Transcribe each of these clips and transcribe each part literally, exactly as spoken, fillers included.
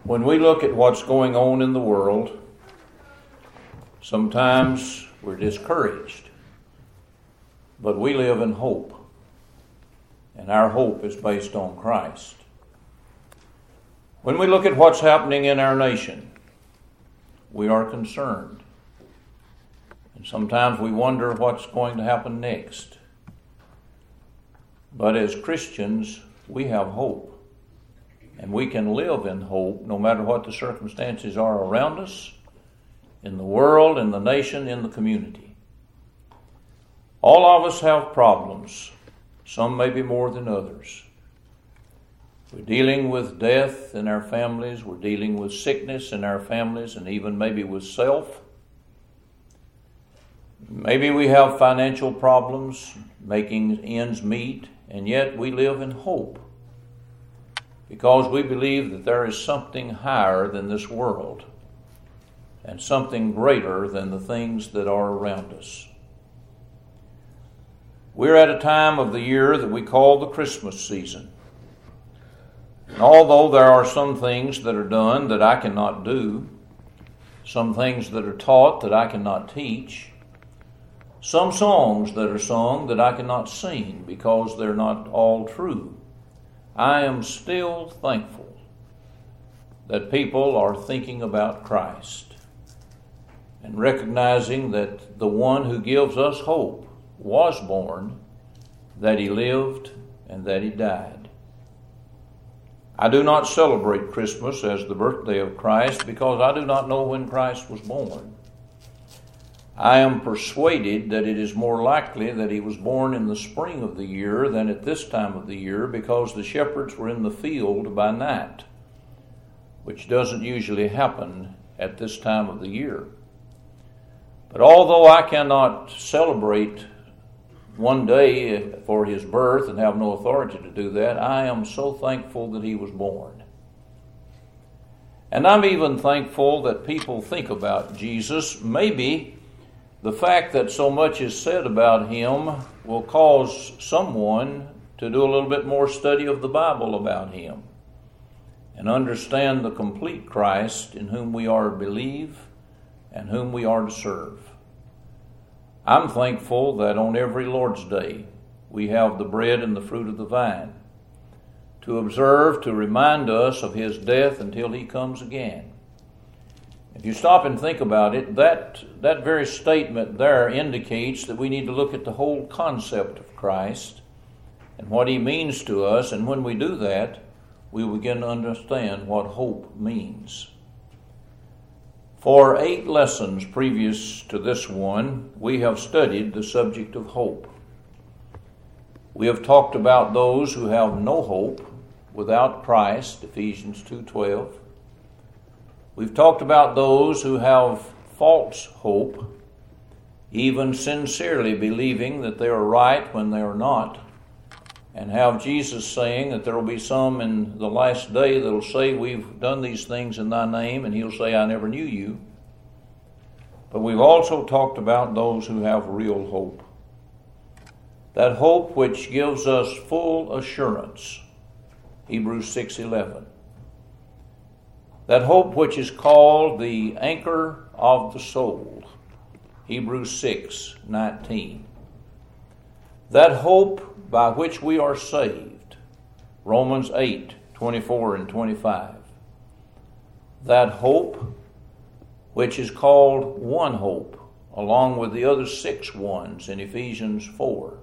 When we look at what's going on in the world, sometimes we're discouraged, but we live in hope, and our hope is based on Christ. When we look at what's happening in our nation, we are concerned, and sometimes we wonder what's going to happen next. But as Christians, we have hope. And we can live in hope no matter what the circumstances are around us, in the world, in the nation, in the community. All of us have problems, some maybe more than others. We're dealing with death in our families, we're dealing with sickness in our families, and even maybe with self. Maybe we have financial problems, making ends meet, and yet we live in hope. Because we believe that there is something higher than this world and something greater than the things that are around us. We're at a time of the year that we call the Christmas season. And although there are some things that are done that I cannot do, some things that are taught that I cannot teach, some songs that are sung that I cannot sing because they're not all true, I am still thankful that people are thinking about Christ and recognizing that the one who gives us hope was born, that he lived, and that he died. I do not celebrate Christmas as the birthday of Christ because I do not know when Christ was born. I am persuaded that it is more likely that he was born in the spring of the year than at this time of the year because the shepherds were in the field by night, which doesn't usually happen at this time of the year. But although I cannot celebrate one day for his birth and have no authority to do that, I am so thankful that he was born. And I'm even thankful that people think about Jesus. Maybe the fact that so much is said about him will cause someone to do a little bit more study of the Bible about him and understand the complete Christ in whom we are to believe and whom we are to serve. I'm thankful that on every Lord's Day we have the bread and the fruit of the vine to observe, to remind us of his death until he comes again. If you stop and think about it, that, that very statement there indicates that we need to look at the whole concept of Christ and what he means to us, and when we do that, we begin to understand what hope means. For eight lessons previous to this one, we have studied the subject of hope. We have talked about those who have no hope without Christ, Ephesians two twelve. We've talked about those who have false hope, even sincerely believing that they are right when they are not, and have Jesus saying that there will be some in the last day that will say, we've done these things in thy name, and he'll say, I never knew you. But we've also talked about those who have real hope. That hope which gives us full assurance, Hebrews six eleven. That hope which is called the anchor of the soul, Hebrews six nineteen. That hope by which we are saved, Romans eight twenty-four and twenty-five. That hope which is called one hope, along with the other six ones in Ephesians four.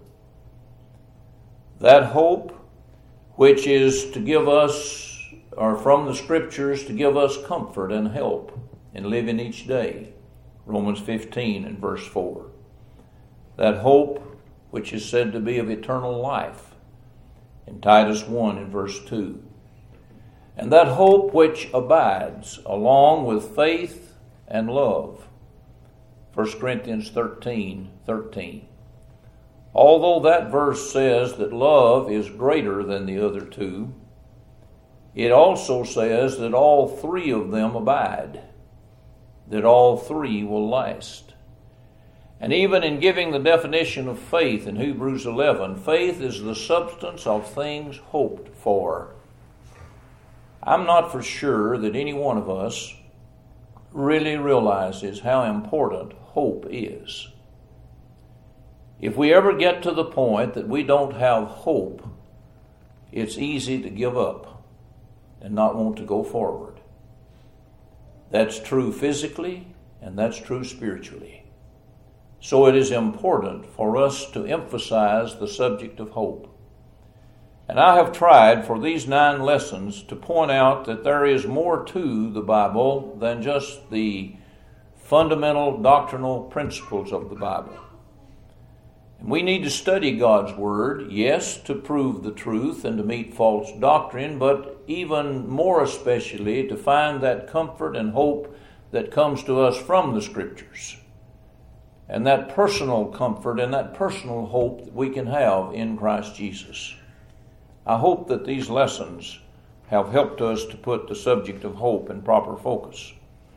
That hope which is to give us, or from the Scriptures, to give us comfort and help in living each day, Romans fifteen and verse four. That hope which is said to be of eternal life in Titus one and verse two. And that hope which abides along with faith and love, First Corinthians thirteen thirteen. Although that verse says that love is greater than the other two, it also says that all three of them abide, that all three will last. And even in giving the definition of faith in Hebrews eleven, faith is the substance of things hoped for. I'm not for sure that any one of us really realizes how important hope is. If we ever get to the point that we don't have hope, it's easy to give up and not want to go forward. That's true physically, and that's true spiritually. So it is important for us to emphasize the subject of hope. And I have tried for these nine lessons to point out that there is more to the Bible than just the fundamental doctrinal principles of the Bible. And we need to study God's Word, yes, to prove the truth and to meet false doctrine, but even more especially to find that comfort and hope that comes to us from the Scriptures. And that personal comfort and that personal hope that we can have in Christ Jesus. I hope that these lessons have helped us to put the subject of hope in proper focus.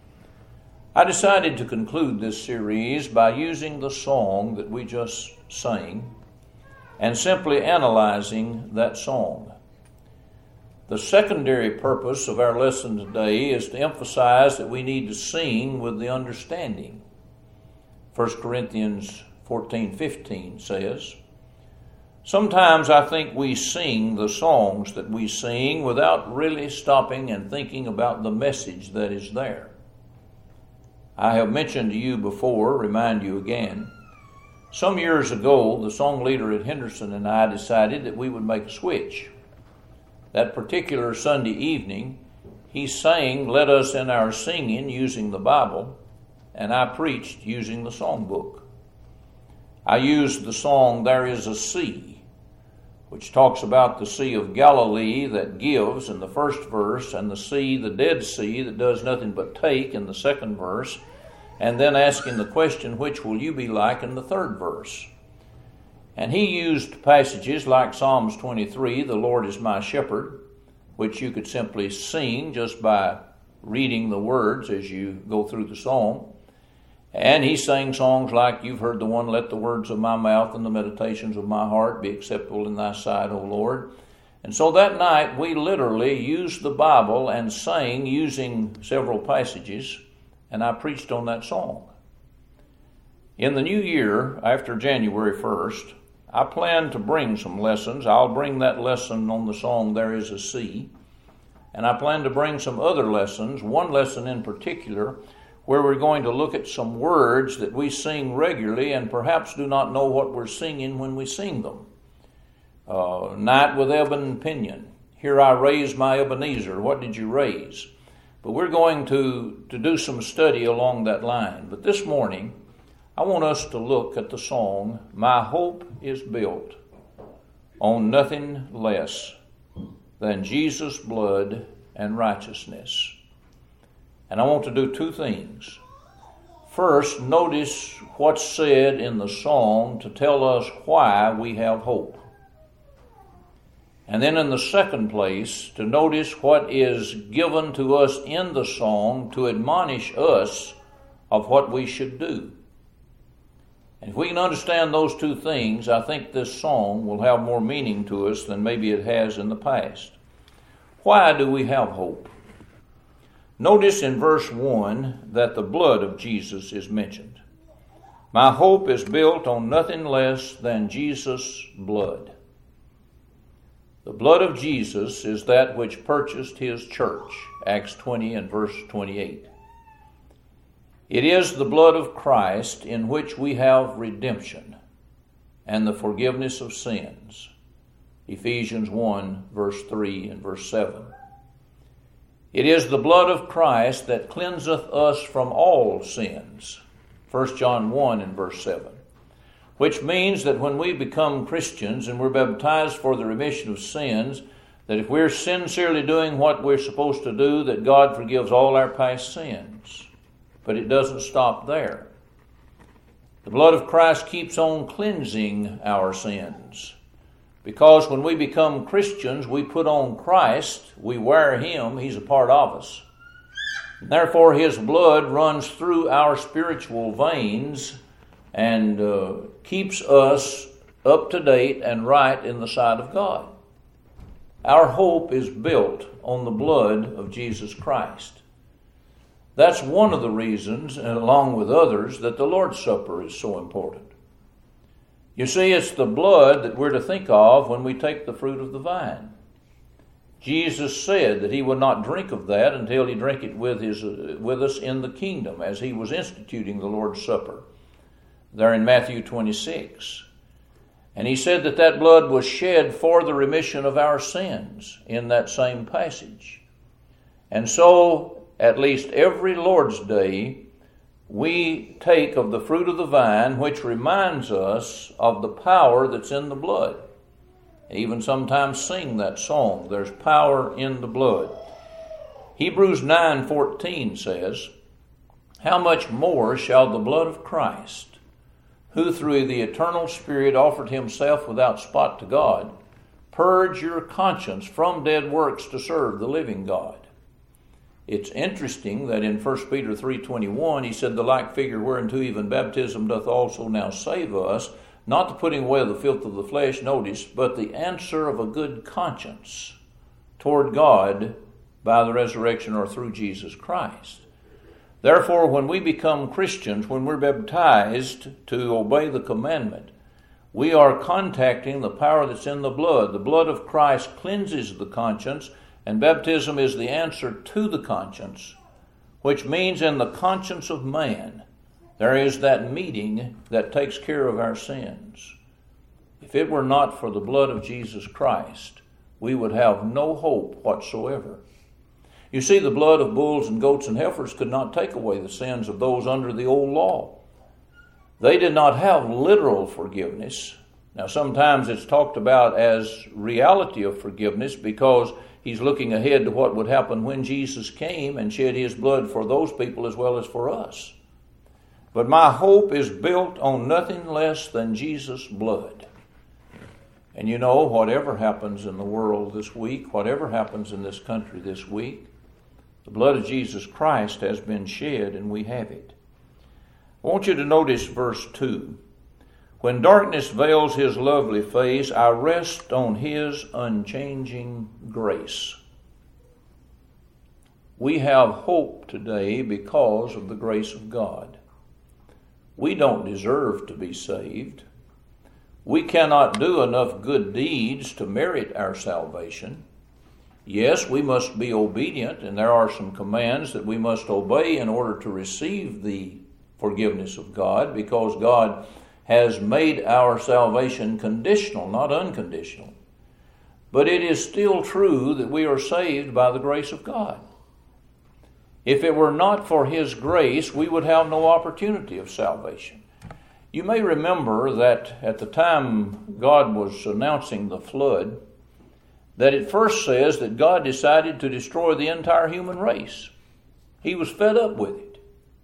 I decided to conclude this series by using the song that we just sang and simply analyzing that song. The secondary purpose of our lesson today is to emphasize that we need to sing with the understanding. First Corinthians fourteen fifteen says, sometimes I think we sing the songs that we sing without really stopping and thinking about the message that is there. I have mentioned to you before, remind you again, some years ago, the song leader at Henderson and I decided that we would make a switch. That particular Sunday evening, he sang, "Let Us in Our Singing," using the Bible, and I preached using the songbook. I used the song, "There Is a Sea," which talks about the Sea of Galilee that gives in the first verse, and the sea, the Dead Sea, that does nothing but take in the second verse, and then asking the question, which will you be like, in the third verse. And he used passages like Psalms twenty-three, "The Lord is my shepherd," which you could simply sing just by reading the words as you go through the song. And he sang songs like, you've heard the one, "Let the words of my mouth and the meditations of my heart be acceptable in thy sight, O Lord." And so that night we literally used the Bible and sang using several passages, and I preached on that song. In the new year, after January first, I plan to bring some lessons. I'll bring that lesson on the song, "There Is a Sea," and I plan to bring some other lessons, one lesson in particular, where we're going to look at some words that we sing regularly and perhaps do not know what we're singing when we sing them. Uh, "Night with ebon pinion," "Here I raise my Ebenezer," what did you raise? But we're going to, to do some study along that line. But this morning, I want us to look at the song, "My Hope is Built on Nothing Less Than Jesus' Blood and Righteousness." And I want to do two things. First, notice what's said in the song to tell us why we have hope. And then in the second place, to notice what is given to us in the song to admonish us of what we should do. And if we can understand those two things, I think this song will have more meaning to us than maybe it has in the past. Why do we have hope? Notice in verse one that the blood of Jesus is mentioned. My hope is built on nothing less than Jesus' blood. The blood of Jesus is that which purchased his church, Acts twenty and verse twenty-eight. It is the blood of Christ in which we have redemption and the forgiveness of sins, Ephesians one, verse three and verse seven. It is the blood of Christ that cleanseth us from all sins, First John one and verse seven. Which means that when we become Christians and we're baptized for the remission of sins, that if we're sincerely doing what we're supposed to do, that God forgives all our past sins. But it doesn't stop there. The blood of Christ keeps on cleansing our sins. Because when we become Christians, we put on Christ, we wear him, he's a part of us. And therefore his blood runs through our spiritual veins and uh, keeps us up to date and right in the sight of God. Our hope is built on the blood of Jesus Christ. That's one of the reasons, and along with others, that the Lord's Supper is so important. You see, it's the blood that we're to think of when we take the fruit of the vine. Jesus said that he would not drink of that until he drank it with, his, uh, with us in the kingdom, as he was instituting the Lord's Supper, there in Matthew twenty-six. And he said that that blood was shed for the remission of our sins in that same passage. And so, at least every Lord's Day, we take of the fruit of the vine, which reminds us of the power that's in the blood. Even sometimes sing that song, there's power in the blood. Hebrews nine fourteen says, "How much more shall the blood of Christ, who through the eternal Spirit offered himself without spot to God, purge your conscience from dead works to serve the living God?" It's interesting that in First Peter three twenty-one, he said, "The like figure whereunto even baptism doth also now save us, not the putting away of the filth of the flesh," notice, "but the answer of a good conscience toward God by the resurrection or through Jesus Christ." Therefore, when we become Christians, when we're baptized to obey the commandment, we are contacting the power that's in the blood. The blood of Christ cleanses the conscience, and baptism is the answer to the conscience, which means in the conscience of man, there is that meeting that takes care of our sins. If it were not for the blood of Jesus Christ, we would have no hope whatsoever. You see, the blood of bulls and goats and heifers could not take away the sins of those under the old law. They did not have literal forgiveness. Now, sometimes it's talked about as reality of forgiveness because he's looking ahead to what would happen when Jesus came and shed his blood for those people as well as for us. But my hope is built on nothing less than Jesus' blood. And you know, whatever happens in the world this week, whatever happens in this country this week, the blood of Jesus Christ has been shed and we have it. I want you to notice verse two. "When darkness veils his lovely face, I rest on his unchanging grace." We have hope today because of the grace of God. We don't deserve to be saved. We cannot do enough good deeds to merit our salvation. Yes, we must be obedient, and there are some commands that we must obey in order to receive the forgiveness of God, because God has made our salvation conditional, not unconditional. But it is still true that we are saved by the grace of God. If it were not for his grace, we would have no opportunity of salvation. You may remember that at the time God was announcing the flood, that it first says that God decided to destroy the entire human race. He was fed up with it.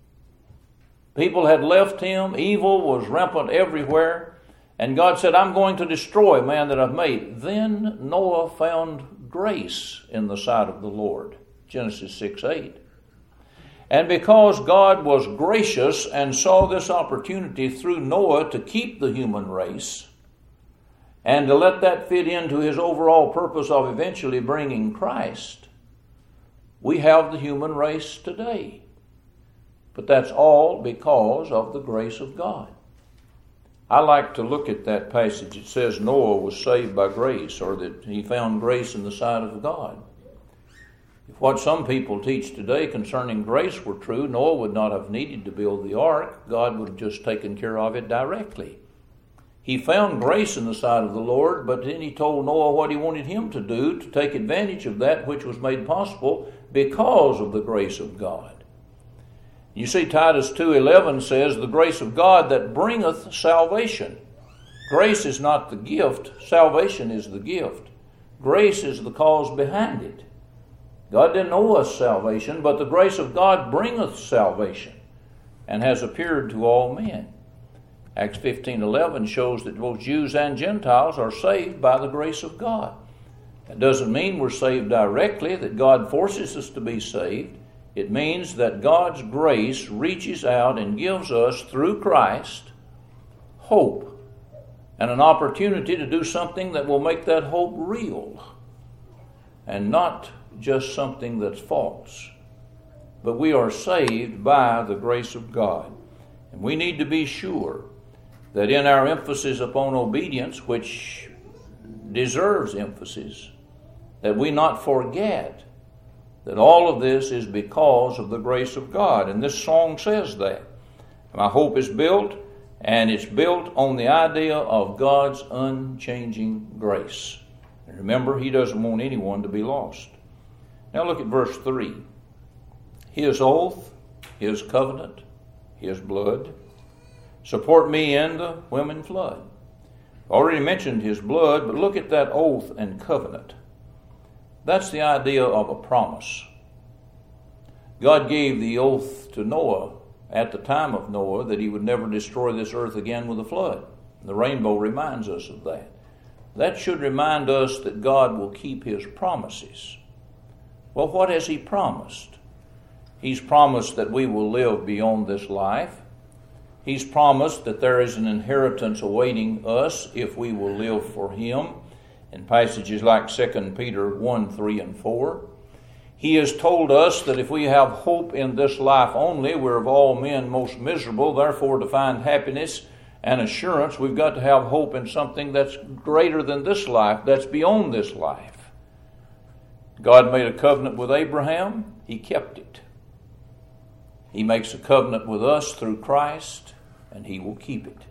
People had left him. Evil was rampant everywhere. And God said, "I'm going to destroy man that I've made." Then Noah found grace in the sight of the Lord. Genesis six eight. And because God was gracious and saw this opportunity through Noah to keep the human race, and to let that fit into his overall purpose of eventually bringing Christ, we have the human race today. But that's all because of the grace of God. I like to look at that passage. It says Noah was saved by grace, or that he found grace in the sight of God. If what some people teach today concerning grace were true, Noah would not have needed to build the ark. God would have just taken care of it directly. He found grace in the sight of the Lord, but then he told Noah what he wanted him to do to take advantage of that which was made possible because of the grace of God. You see, Titus two eleven says, "The grace of God that bringeth salvation." Grace is not the gift. Salvation is the gift. Grace is the cause behind it. God didn't owe us salvation, but the grace of God bringeth salvation and has appeared to all men. Acts fifteen eleven shows that both Jews and Gentiles are saved by the grace of God. That doesn't mean we're saved directly, that God forces us to be saved. It means that God's grace reaches out and gives us, through Christ, hope and an opportunity to do something that will make that hope real. and not just something that's false. But we are saved by the grace of God. And we need to be sure that in our emphasis upon obedience, which deserves emphasis, that we not forget that all of this is because of the grace of God. And this song says that. My hope is built, and it's built on the idea of God's unchanging grace. And remember, He doesn't want anyone to be lost. Now look at verse three. His oath, His covenant, His blood, support me in the women flood. Already mentioned His blood, but look at that oath and covenant. That's the idea of a promise. God gave the oath to Noah at the time of Noah that He would never destroy this earth again with a flood. The rainbow reminds us of that. That should remind us that God will keep His promises. Well, what has He promised? He's promised that we will live beyond this life. He's promised that there is an inheritance awaiting us if we will live for Him, in passages like Second Peter one, three, and four. He has told us that if we have hope in this life only, we're of all men most miserable. Therefore, to find happiness and assurance, we've got to have hope in something that's greater than this life, that's beyond this life. God made a covenant with Abraham. He kept it. He makes a covenant with us through Christ, and He will keep it.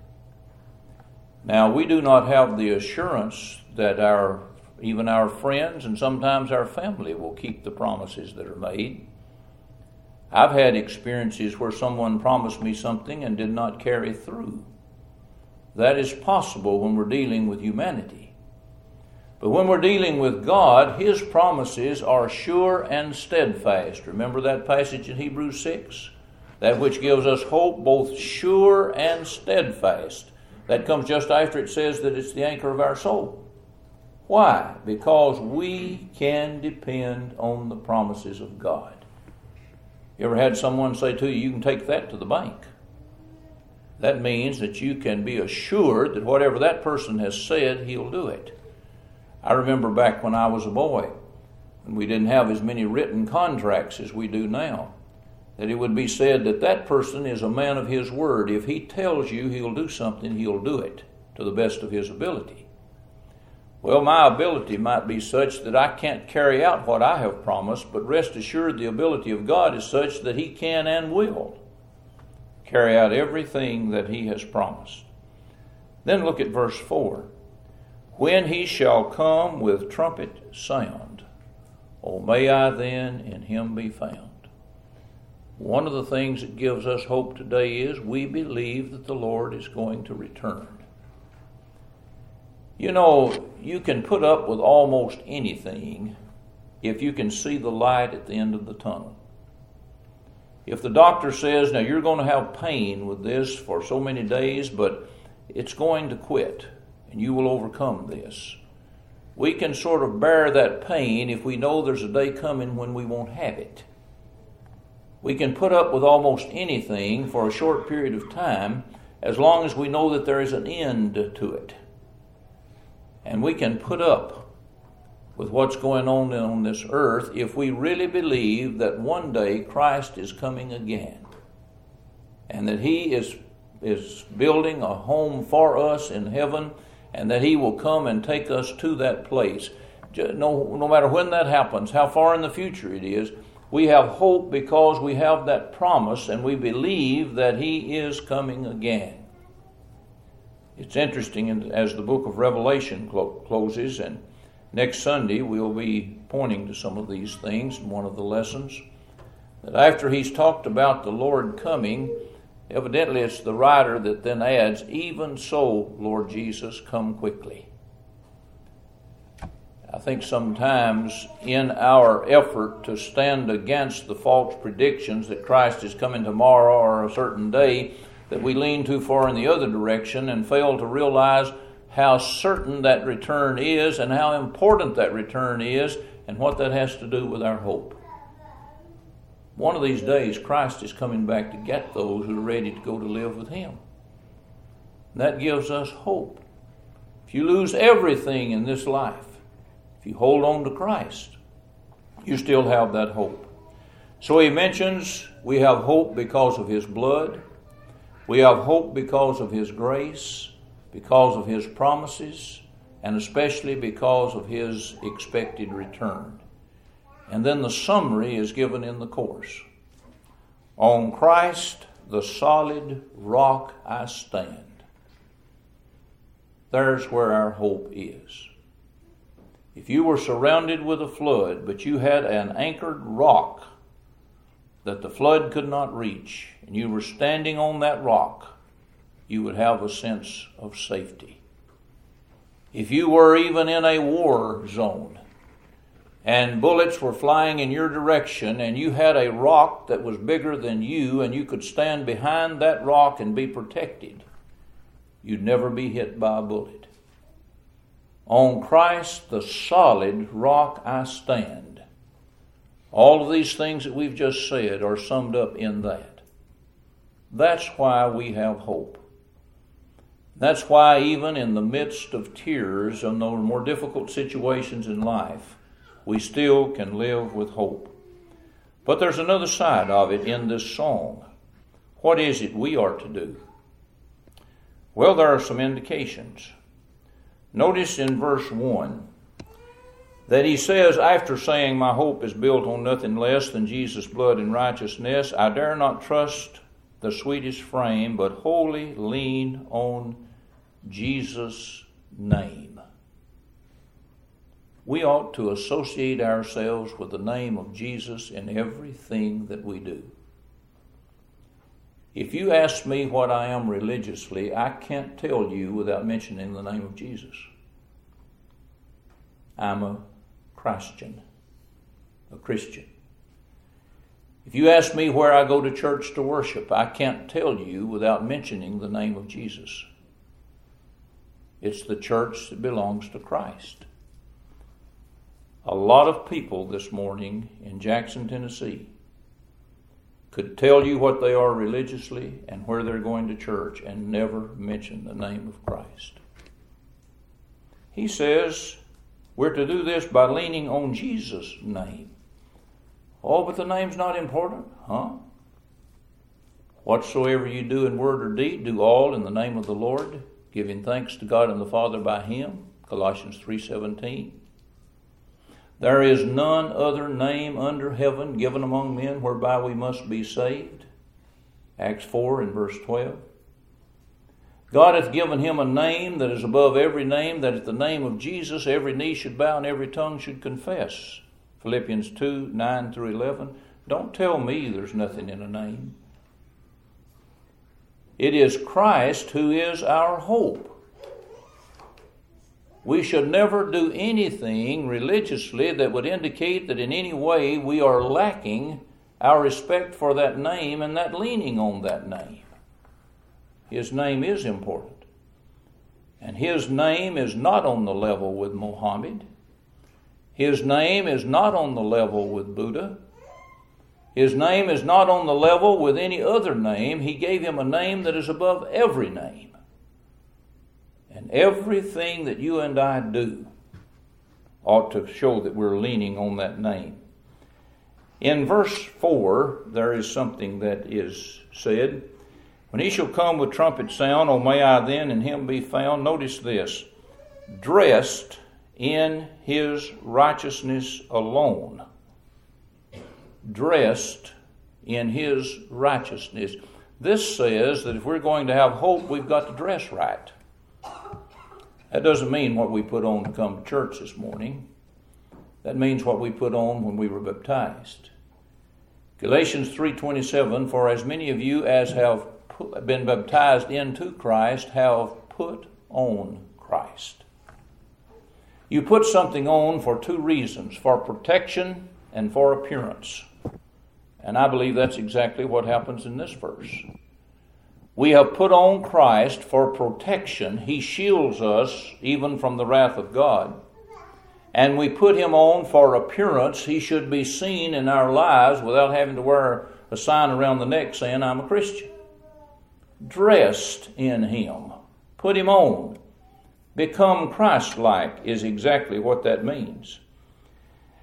Now, we do not have the assurance that our even our friends and sometimes our family will keep the promises that are made. I've had experiences where someone promised me something and did not carry through. That is possible when we're dealing with humanity. But when we're dealing with God, His promises are sure and steadfast. Remember that passage in Hebrews six? That which gives us hope, both sure and steadfast. That comes just after it says that it's the anchor of our soul. Why? Because we can depend on the promises of God. You ever had someone say to you, you can take that to the bank? That means that you can be assured that whatever that person has said, he'll do it. I remember back when I was a boy, and we didn't have as many written contracts as we do now, that it would be said that that person is a man of his word. If he tells you he'll do something, he'll do it to the best of his ability. Well, my ability might be such that I can't carry out what I have promised, but rest assured the ability of God is such that He can and will carry out everything that He has promised. Then look at verse four. When He shall come with trumpet sound, oh, may I then in Him be found. One of the things that gives us hope today is we believe that the Lord is going to return. You know, you can put up with almost anything if you can see the light at the end of the tunnel. If the doctor says, now you're going to have pain with this for so many days, but it's going to quit and you will overcome this. We can sort of bear that pain if we know there's a day coming when we won't have it. We can put up with almost anything for a short period of time as long as we know that there is an end to it. And we can put up with what's going on on this earth if we really believe that one day Christ is coming again and that He is, is building a home for us in heaven and that He will come and take us to that place. No, no matter when that happens, how far in the future it is, we have hope because we have that promise and we believe that He is coming again. It's interesting as the book of Revelation clo- closes, and next Sunday we'll be pointing to some of these things in one of the lessons, that after he's talked about the Lord coming, evidently it's the writer that then adds, even so, Lord Jesus, come quickly. I think sometimes in our effort to stand against the false predictions that Christ is coming tomorrow or a certain day, that we lean too far in the other direction and fail to realize how certain that return is and how important that return is and what that has to do with our hope. One of these days, Christ is coming back to get those who are ready to go to live with Him. That gives us hope. If you lose everything in this life, if you hold on to Christ, you still have that hope. So he mentions we have hope because of his blood. We have hope because of his grace, because of his promises, and especially because of his expected return. And then the summary is given in the course. On Christ, the solid rock I stand. There's where our hope is. If you were surrounded with a flood, but you had an anchored rock that the flood could not reach, and you were standing on that rock, you would have a sense of safety. If you were even in a war zone, and bullets were flying in your direction, and you had a rock that was bigger than you, and you could stand behind that rock and be protected, you'd never be hit by a bullet. On Christ, the solid rock I stand. All of these things that we've just said are summed up in that. That's why we have hope. That's why even in the midst of tears and those more difficult situations in life, we still can live with hope. But there's another side of it in this song. What is it we are to do? Well, there are some indications. Notice in verse one that he says, after saying, my hope is built on nothing less than Jesus' blood and righteousness, I dare not trust the sweetest frame, but wholly lean on Jesus' name. We ought to associate ourselves with the name of Jesus in everything that we do. If you ask me what I am religiously, I can't tell you without mentioning the name of Jesus. I'm a Christian, a Christian. If you ask me where I go to church to worship, I can't tell you without mentioning the name of Jesus. It's the church that belongs to Christ. A lot of people this morning in Jackson, Tennessee, could tell you what they are religiously and where they're going to church and never mention the name of Christ. He says we're to do this by leaning on Jesus' name. Oh, but the name's not important, huh? Whatsoever you do in word or deed, do all in the name of the Lord, giving thanks to God and the Father by him, Colossians three seventeen. There is none other name under heaven given among men whereby we must be saved. Acts four and verse twelve. God hath given him a name that is above every name, that at the name of Jesus every knee should bow and every tongue should confess. Philippians two, nine through eleven. Don't tell me there's nothing in a name. It is Christ who is our hope. We should never do anything religiously that would indicate that in any way we are lacking our respect for that name and that leaning on that name. His name is important. And his name is not on the level with Muhammad. His name is not on the level with Buddha. His name is not on the level with any other name. He gave him a name that is above every name. And everything that you and I do ought to show that we're leaning on that name. In verse four, there is something that is said. When he shall come with trumpet sound, O may I then in him be found. Notice this. Dressed in his righteousness alone. Dressed in his righteousness. This says that if we're going to have hope, we've got to dress right. That doesn't mean what we put on to come to church this morning. That means what we put on when we were baptized. Galatians three twenty-seven, for as many of you as have been baptized into Christ have put on Christ. You put something on for two reasons, for protection and for appearance. And I believe that's exactly what happens in this verse. We have put on Christ for protection. He shields us even from the wrath of God. And we put him on for appearance. He should be seen in our lives without having to wear a sign around the neck saying, I'm a Christian. Dressed in him. Put him on. Become Christ-like is exactly what that means.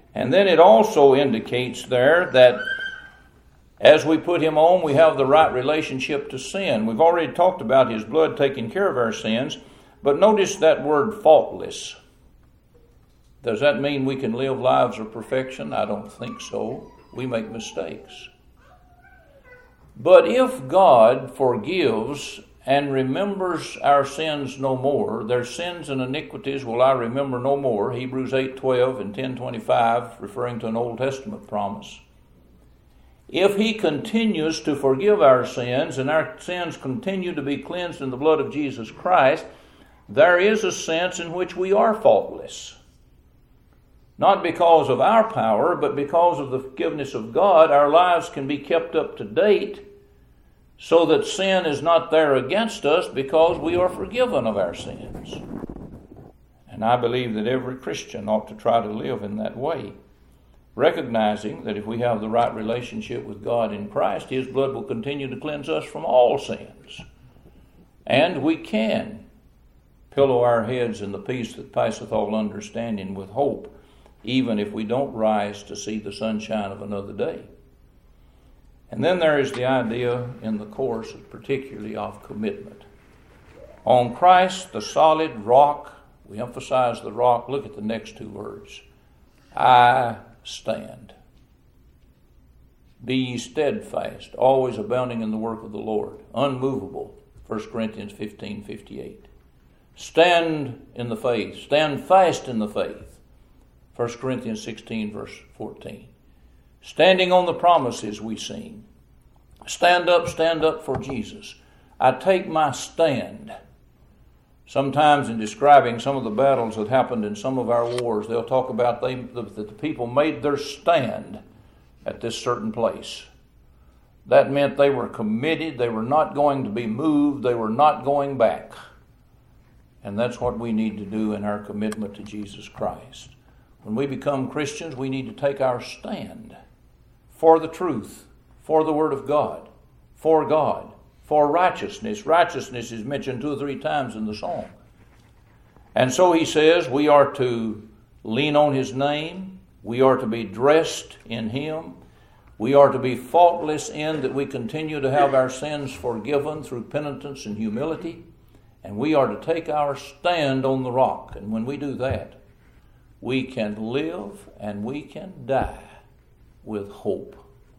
And then it also indicates there that as we put Him on, we have the right relationship to sin. We've already talked about His blood taking care of our sins, but notice that word faultless. Does that mean we can live lives of perfection? I don't think so. We make mistakes. But if God forgives and remembers our sins no more, their sins and iniquities will I remember no more, Hebrews eight twelve and ten twenty-five, referring to an Old Testament promise. If He continues to forgive our sins and our sins continue to be cleansed in the blood of Jesus Christ, there is a sense in which we are faultless. Not because of our power, but because of the forgiveness of God, our lives can be kept up to date so that sin is not there against us because we are forgiven of our sins. And I believe that every Christian ought to try to live in that way, recognizing that if we have the right relationship with God in Christ, His blood will continue to cleanse us from all sins. And we can pillow our heads in the peace that passeth all understanding with hope, even if we don't rise to see the sunshine of another day. And then there is the idea in the course, particularly of commitment. On Christ, the solid rock, we emphasize the rock. Look at the next two words. I stand. Be ye steadfast, always abounding in the work of the Lord, unmovable, First Corinthians fifteen fifty-eight. Stand in the faith, stand fast in the faith, First Corinthians sixteen verse fourteen. Standing on the promises we sing. Stand up, stand up for Jesus. I take my stand. Sometimes in describing some of the battles that happened in some of our wars, they'll talk about they, that the people made their stand at this certain place. That meant they were committed, they were not going to be moved, they were not going back. And that's what we need to do in our commitment to Jesus Christ. When we become Christians, we need to take our stand for the truth, for the Word of God, for God, for righteousness. Righteousness is mentioned two or three times in the song. And so he says we are to lean on His name. We are to be dressed in Him. We are to be faultless in that we continue to have our sins forgiven through penitence and humility. And we are to take our stand on the rock. And when we do that, we can live and we can die with hope,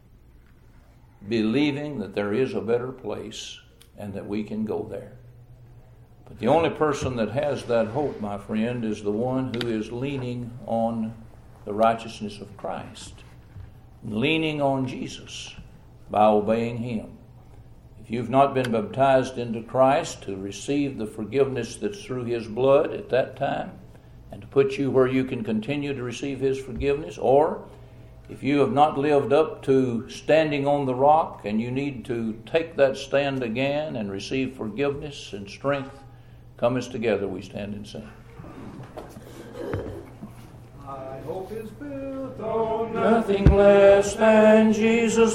believing that there is a better place and that we can go there. But the only person that has that hope, my friend, is the one who is leaning on the righteousness of Christ, leaning on Jesus by obeying Him. If you've not been baptized into Christ to receive the forgiveness that's through His blood at that time, and to put you where you can continue to receive His forgiveness, or if you have not lived up to standing on the rock and you need to take that stand again and receive forgiveness and strength, come as together we stand and sing. My hope is built on Nothing less than Jesus'